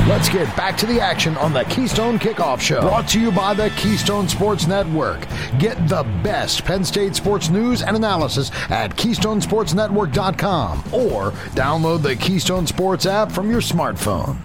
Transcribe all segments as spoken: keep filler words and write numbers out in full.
Let's get back to the action on the Keystone Kickoff Show. Brought to you by the Keystone Sports Network. Get the best Penn State sports news and analysis at keystone sports network dot com or download the Keystone Sports app from your smartphone.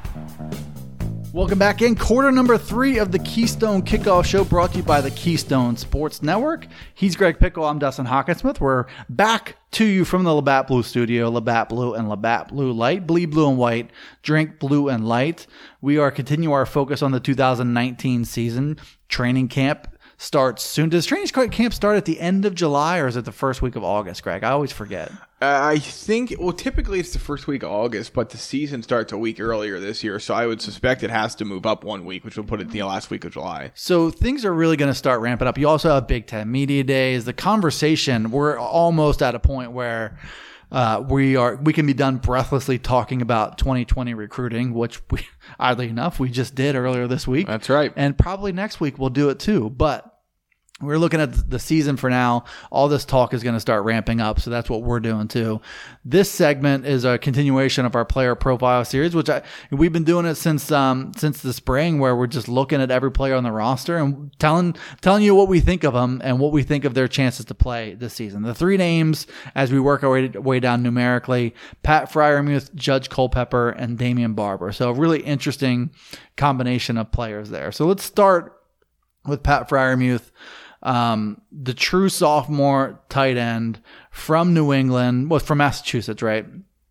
Welcome back in. Quarter number three of the Keystone Kickoff Show, brought to you by the Keystone Sports Network. He's Greg Pickle. I'm Dustin Hockensmith. We're back to you from the Labatt Blue Studio. Labatt Blue and Labatt Blue Light. Bleed blue and white. Drink blue and light. We are continuing our focus on the two thousand nineteen season. Training camp starts soon. Does training camp start at the end of July, or is it the first week of August, Greg? I always forget. Uh, I think, well, typically it's the first week of August, but the season starts a week earlier this year, so I would suspect it has to move up one week, which will put it the last week of July. So things are really going to start ramping up. You also have Big Ten Media Days. The conversation, we're almost at a point where uh, we are we can be done breathlessly talking about twenty twenty recruiting, which we, oddly enough, we just did earlier this week. That's right. And probably next week we'll do it too, but we're looking at the season for now. All this talk is going to start ramping up, so that's what we're doing too. This segment is a continuation of our player profile series, which I, we've been doing it since um, since the spring, where we're just looking at every player on the roster and telling telling you what we think of them and what we think of their chances to play this season. The three names, as we work our way, way down numerically: Pat Freiermuth, Judge Culpepper, and Damian Barber. So a really interesting combination of players there. So let's start with Pat Freiermuth. Um, the true sophomore tight end from New England, well, from Massachusetts, right?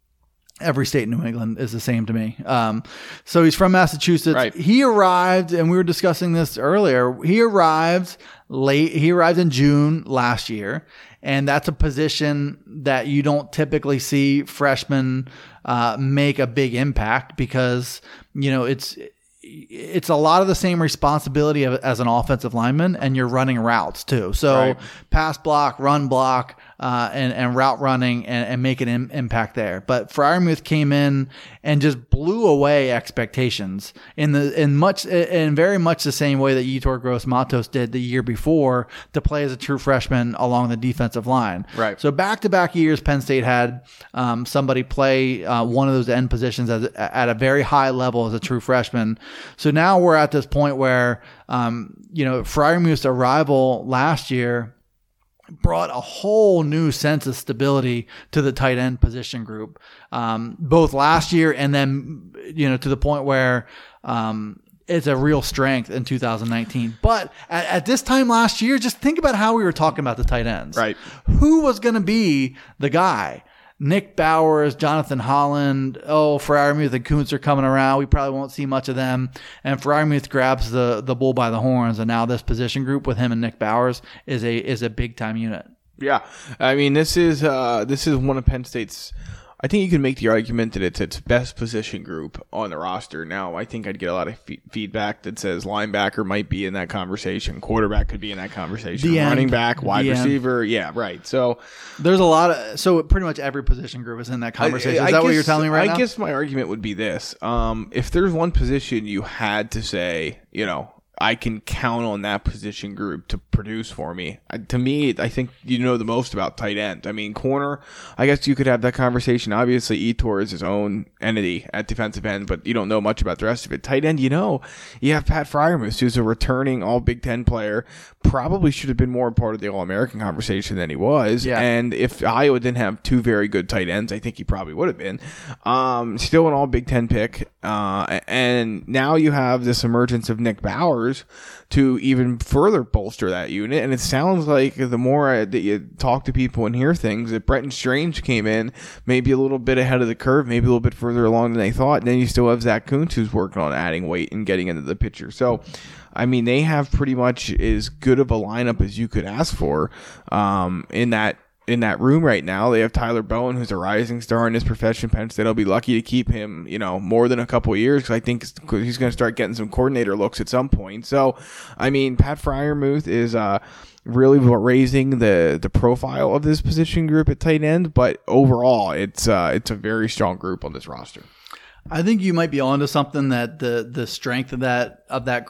Every state in New England is the same to me. Um, so he's from Massachusetts. Right. He arrived, and we were discussing this earlier. He arrived late. He arrived in June last year, and that's a position that you don't typically see freshmen uh, make a big impact because, you know, it's it's a lot of the same responsibility as an offensive lineman, and you're running routes too. So right. pass block, run block, uh, and, and route running and, and make an im- impact there. But Freiermuth came in and just blew away expectations in the in much in very much the same way that Yetur Gross-Matos did the year before to play as a true freshman along the defensive line. Right. So back-to-back years, Penn State had um, somebody play uh, one of those end positions as, at a very high level as a true freshman. So now we're at this point where, um, you know, Freiermuth's arrival last year brought a whole new sense of stability to the tight end position group, um, both last year and then, you know, to the point where um, it's a real strength in two thousand nineteen. But at, at this time last year, just think about how we were talking about the tight ends. Right. Who was going to be the guy? Nick Bowers, Jonathan Holland, oh, Freiermuth and Kuntz are coming around. We probably won't see much of them. And Freiermuth grabs the, the bull by the horns, and now this position group with him and Nick Bowers is a is a big time unit. Yeah, I mean this is uh, this is one of Penn State's. I think you can make the argument that it's its best position group on the roster. Now, I think I'd get a lot of f- feedback that says linebacker might be in that conversation, quarterback could be in that conversation, The running end. back, wide The end. receiver. Yeah, right. So There's a lot of so pretty much every position group is in that conversation. I- I is that guess, what you're telling me right I now? guess my argument would be this: um, if there's one position you had to say, you know, I can count on that position group to produce for me. I, to me, I think you know the most about tight end. I mean, corner, I guess you could have that conversation. Obviously, Yetur is his own entity at defensive end, but you don't know much about the rest of it. Tight end, you know, you have Pat Freiermuth, who's a returning all Big Ten player, probably should have been more a part of the All-American conversation than he was. Yeah. And if Iowa didn't have two very good tight ends, I think he probably would have been. Um, still an all Big Ten pick. Uh, and now you have this emergence of Nick Bowers to even further bolster that unit. And it sounds like the more I, that you talk to people and hear things, that Bretton Strange came in maybe a little bit ahead of the curve, maybe a little bit further along than they thought. And then you still have Zach Kuntz, who's working on adding weight and getting into the picture. So, I mean, they have pretty much as good of a lineup as you could ask for um, in that in that room right now. They have Tyler Bowen, who's a rising star in his profession. Penn State will be lucky to keep him, you know, more than a couple of years, because I think he's going to start getting some coordinator looks at some point. So, I mean, Pat Freiermuth is uh, really raising the the profile of this position group at tight end, but overall, it's uh, it's a very strong group on this roster. I think you might be onto something, that the the strength of that of that group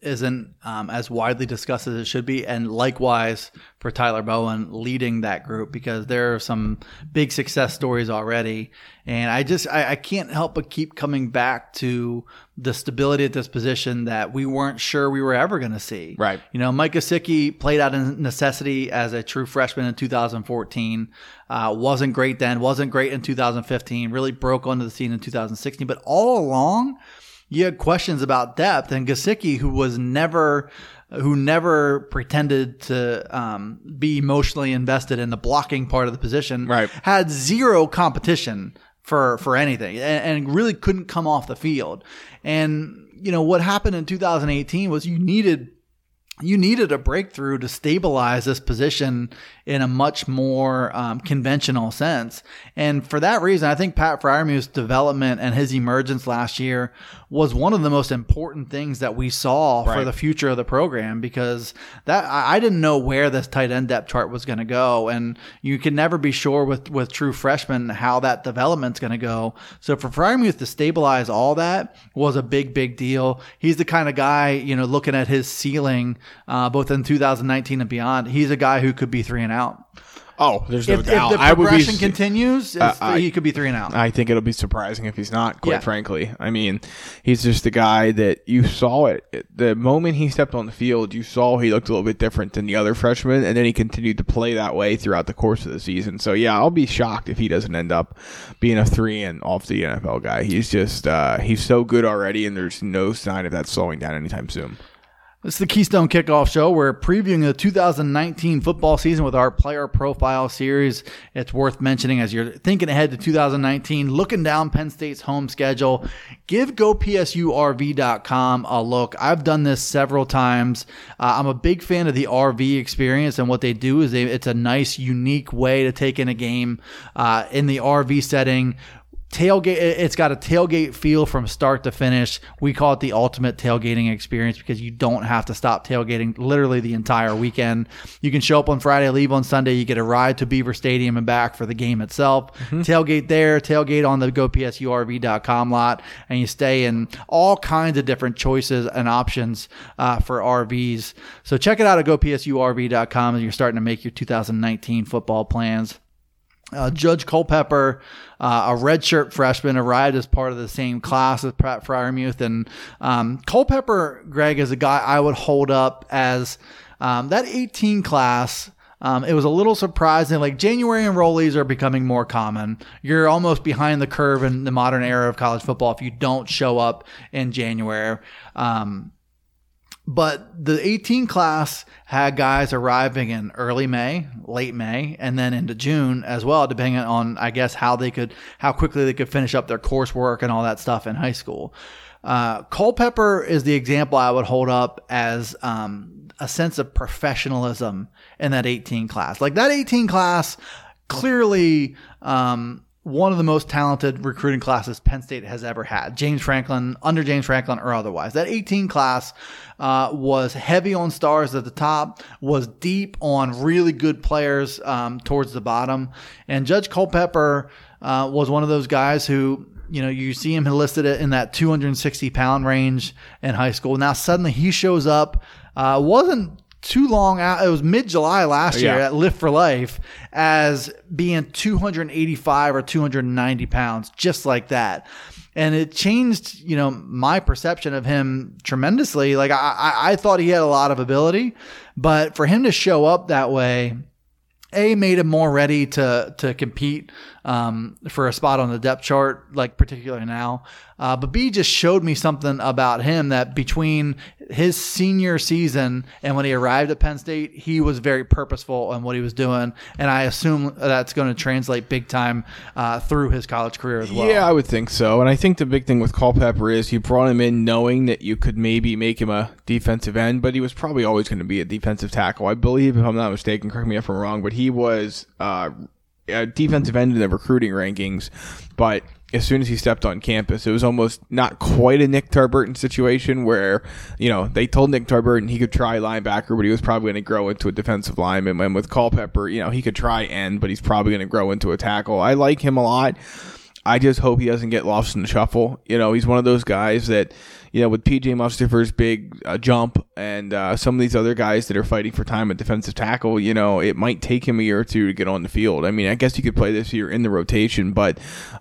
isn't um, as widely discussed as it should be. And likewise for Tyler Bowen leading that group, because there are some big success stories already. And I just, I, I can't help but keep coming back to the stability at this position that we weren't sure we were ever going to see. Right. You know, Mike Gesicki played out of necessity as a true freshman in two thousand fourteen. Uh, wasn't great then, wasn't great in two thousand fifteen, really broke onto the scene in two thousand sixteen. But all along, you had questions about depth, and Gesicki, who was never, who never pretended to um, be emotionally invested in the blocking part of the position, right, had zero competition for for anything, and, and really couldn't come off the field. And you know what happened in two thousand eighteen was you needed. You needed a breakthrough to stabilize this position in a much more um, conventional sense. And for that reason, I think Pat Freiermuth's development and his emergence last year was one of the most important things that we saw right. for the future of the program, because that I didn't know where this tight end depth chart was going to go. And you can never be sure with, with true freshmen how that development's going to go. So for Freiermuth to stabilize all that was a big, big deal. He's the kind of guy, you know, looking at his ceiling, Uh, both in two thousand nineteen and beyond, he's a guy who could be three and out. Oh, there's no if, doubt. If the I would progression be, continues, uh, I, he could be three and out. I think it'll be surprising if he's not, quite yeah. frankly. I mean, he's just the guy that you saw it. The moment he stepped on the field, you saw he looked a little bit different than the other freshmen, and then he continued to play that way throughout the course of the season. So, yeah, I'll be shocked if he doesn't end up being a three and off the N F L guy. He's just, uh, he's so good already, and there's no sign of that slowing down anytime soon. This is the Keystone Kickoff Show. We're previewing the two thousand nineteen football season with our player profile series. It's worth mentioning as you're thinking ahead to two thousand nineteen, looking down Penn State's home schedule, give go P S U R V dot com a look. I've done this several times. Uh, I'm a big fan of the R V experience, and what they do is they, it's a nice, unique way to take in a game uh, in the R V setting. Tailgate, it's got a tailgate feel from start to finish. We call it the ultimate tailgating experience because you don't have to stop tailgating literally the entire weekend. You can show up on Friday, leave on Sunday. You get a ride to Beaver Stadium and back for the game itself. Mm-hmm. Tailgate there, tailgate on the go P S U R V dot com lot, and you stay in all kinds of different choices and options uh, for R Vs. So check it out at go P S U R V dot com as you're starting to make your two thousand nineteen football plans. Uh, Judge Culpepper, uh, a redshirt freshman, arrived as part of the same class as Pat Freiermuth. And um, Culpepper, Greg, is a guy I would hold up as um, that eighteen class. Um, it was a little surprising. Like, January enrollees are becoming more common. You're almost behind the curve in the modern era of college football if you don't show up in January. Um, But the eighteen class had guys arriving in early May, late May, and then into June as well, depending on, I guess, how they could, how quickly they could finish up their coursework and all that stuff in high school. Uh, Culpepper is the example I would hold up as um, a sense of professionalism in that eighteen class. Like, that eighteen class, clearly, um, one of the most talented recruiting classes Penn State has ever had. James Franklin, under James Franklin or otherwise. That eighteen class uh, was heavy on stars at the top, was deep on really good players um, towards the bottom. And Judge Culpepper uh, was one of those guys who, you know, you see him listed in that two hundred sixty pound range in high school. Now suddenly he shows up, uh, wasn't too long out. It was mid-July last year yeah. at Lift for Life as being two hundred eighty-five or two hundred ninety pounds, just like that. And it changed, you know, my perception of him tremendously. Like, I, I, I thought he had a lot of ability, but for him to show up that way, A, made him more ready to to compete um, for a spot on the depth chart, like particularly now. Uh, but B, just showed me something about him that between his senior season and when he arrived at Penn State, he was very purposeful in what he was doing. And I assume that's going to translate big time uh, through his college career as well. Yeah, I would think so. And I think the big thing with Culpepper is you brought him in knowing that you could maybe make him a defensive end, but he was probably always going to be a defensive tackle. I believe, if I'm not mistaken, correct me if I'm wrong, but he was uh, a defensive end in the recruiting rankings. But as soon as he stepped on campus, it was almost not quite a Nick Tarburton situation where, you know, they told Nick Tarburton he could try linebacker, but he was probably going to grow into a defensive lineman. And with Culpepper, you know, he could try end, but he's probably going to grow into a tackle. I like him a lot. I just hope he doesn't get lost in the shuffle. You know, he's one of those guys that, you know, with P J Mustafer's big uh, jump and uh, some of these other guys that are fighting for time at defensive tackle, you know, it might take him a year or two to get on the field. I mean, I guess you could play this year in the rotation, but,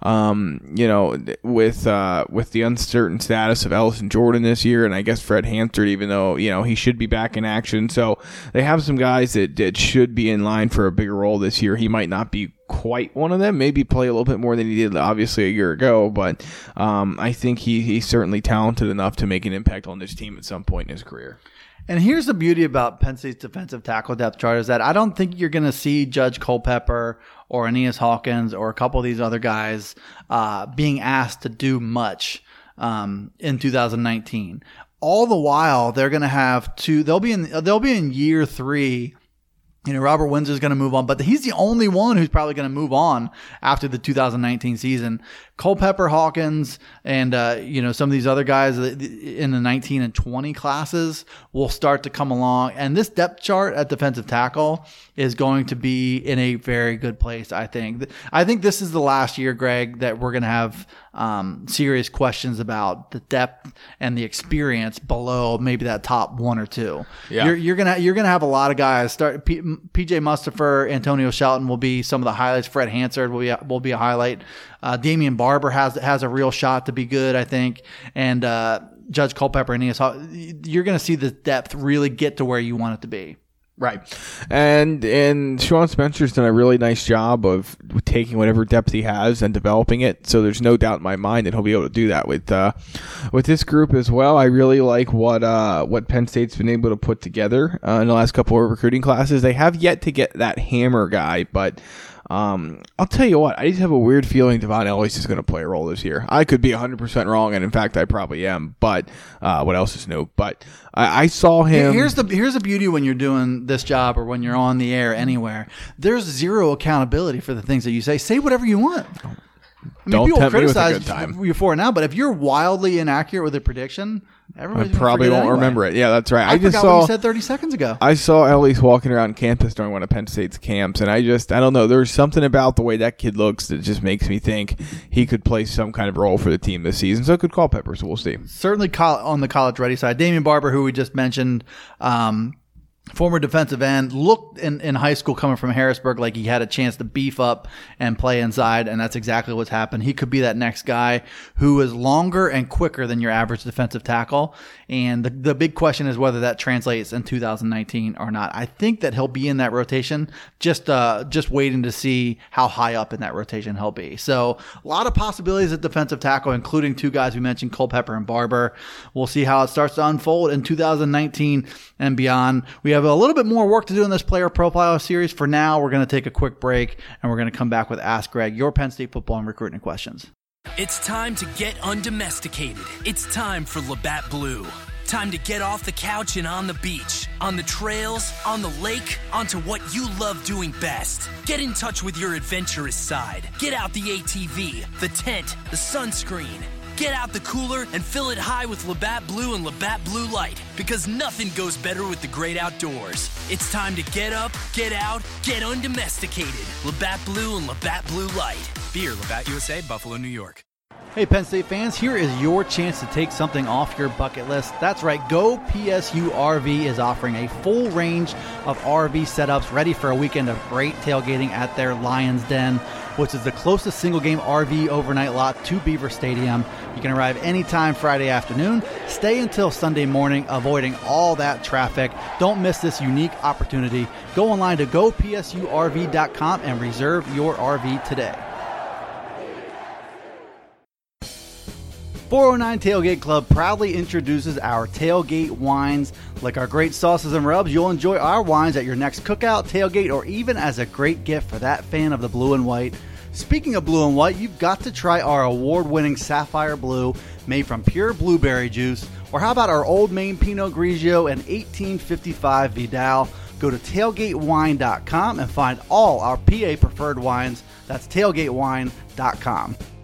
um, you know, with uh, with the uncertain status of Ellison Jordan this year, and I guess Fred Hansard, even though, you know, he should be back in action. So they have some guys that, that should be in line for a bigger role this year. He might not be quite one of them, maybe play a little bit more than he did obviously a year ago, but um, I think he, he's certainly talented enough to make an impact on this team at some point in his career. And here's the beauty about Penn State's defensive tackle depth chart is that I don't think you're going to see Judge Culpepper or Aeneas Hawkins or a couple of these other guys uh, being asked to do much um, in two thousand nineteen. All the while, they're going to have two. They'll be in. They'll be in year three. You know, Robert Windsor's going to move on, but he's the only one who's probably going to move on after the two thousand nineteen season. Culpepper, Hawkins, and, uh, you know, some of these other guys in the nineteen and twenty classes will start to come along. And this depth chart at defensive tackle is going to be in a very good place, I think. I think this is the last year, Greg, that we're going to have um, serious questions about the depth and the experience below maybe that top one or two. Yeah. You're, you're going to you're gonna have a lot of guys. Start P, P.J. Mustafer, Antonio Shelton will be some of the highlights. Fred Hansard will be, will be a highlight. Uh, Damian Barber has has a real shot to be good, I think. And uh, Judge Culpepper and Aeneas, you're going to see the depth really get to where you want it to be. Right. And and Sean Spencer's done a really nice job of taking whatever depth he has and developing it. So there's no doubt in my mind that he'll be able to do that with uh, with this group as well. I really like what uh, what Penn State's been able to put together uh, in the last couple of recruiting classes. They have yet to get that hammer guy, but Um, I'll tell you what, I just have a weird feeling Devon Ellis is going to play a role this year. I could be one hundred percent wrong, and in fact, I probably am, but uh, what else is new? But I, I saw him. Here's the here's the beauty when you're doing this job or when you're on the air anywhere. There's zero accountability for the things that you say. Say whatever you want. I mean, Don't people tempt me with a criticize good time. you for it now, but if you're wildly inaccurate with a prediction, I everybody's probably won't anyway. remember it. Yeah, that's right. I, I, just forgot saw what you said thirty seconds ago. I saw Ellis walking around campus during one of Penn State's camps, and I just, I don't know, there's something about the way that kid looks that just makes me think he could play some kind of role for the team this season. So it could Culpepper, so we'll see. Certainly on the college ready side. Damian Barber, who we just mentioned, um, former defensive end, looked in, in high school coming from Harrisburg like he had a chance to beef up and play inside, and that's exactly what's happened. He could be that next guy who is longer and quicker than your average defensive tackle, and the, the big question is whether that translates in two thousand nineteen or not. I think that he'll be in that rotation, just uh, just waiting to see how high up in that rotation he'll be. So a lot of possibilities at defensive tackle, including two guys we mentioned, Culpepper and Barber. We'll see how it starts to unfold in two thousand nineteen and beyond. We have a little bit more work to do in this player profile series. For now, we're going to take a quick break, and we're going to come back with Ask Greg, your Penn State football and recruiting questions. It's time to get undomesticated. It's time for Labatt Blue. Time to get off the couch and on the beach, on the trails, on the lake, onto what you love doing best. Get in touch with your adventurous side. Get out the A T V, the tent, the sunscreen. Get out the cooler and fill it high with Labatt Blue and Labatt Blue Light, because nothing goes better with the great outdoors. It's time to get up, get out, get undomesticated. Labatt Blue and Labatt Blue Light. Beer, Labatt U S A, Buffalo, New York. Hey, Penn State fans, here is your chance to take something off your bucket list. That's right, Go P S U R V is offering a full range of R V setups ready for a weekend of great tailgating at their Lions Den, which is the closest single-game R V overnight lot to Beaver Stadium. You can arrive anytime Friday afternoon, stay until Sunday morning, avoiding all that traffic. Don't miss this unique opportunity. Go online to go P S U R V dot com and reserve your R V today. four oh nine Tailgate Club proudly introduces our tailgate wines. Like our great sauces and rubs, you'll enjoy our wines at your next cookout, tailgate, or even as a great gift for that fan of the blue and white. Speaking of blue and white, you've got to try our award-winning Sapphire Blue, made from pure blueberry juice. Or how about our Old Maine Pinot Grigio and eighteen fifty-five Vidal? Go to tailgate wine dot com and find all our P A preferred wines. That's tailgate wine dot com.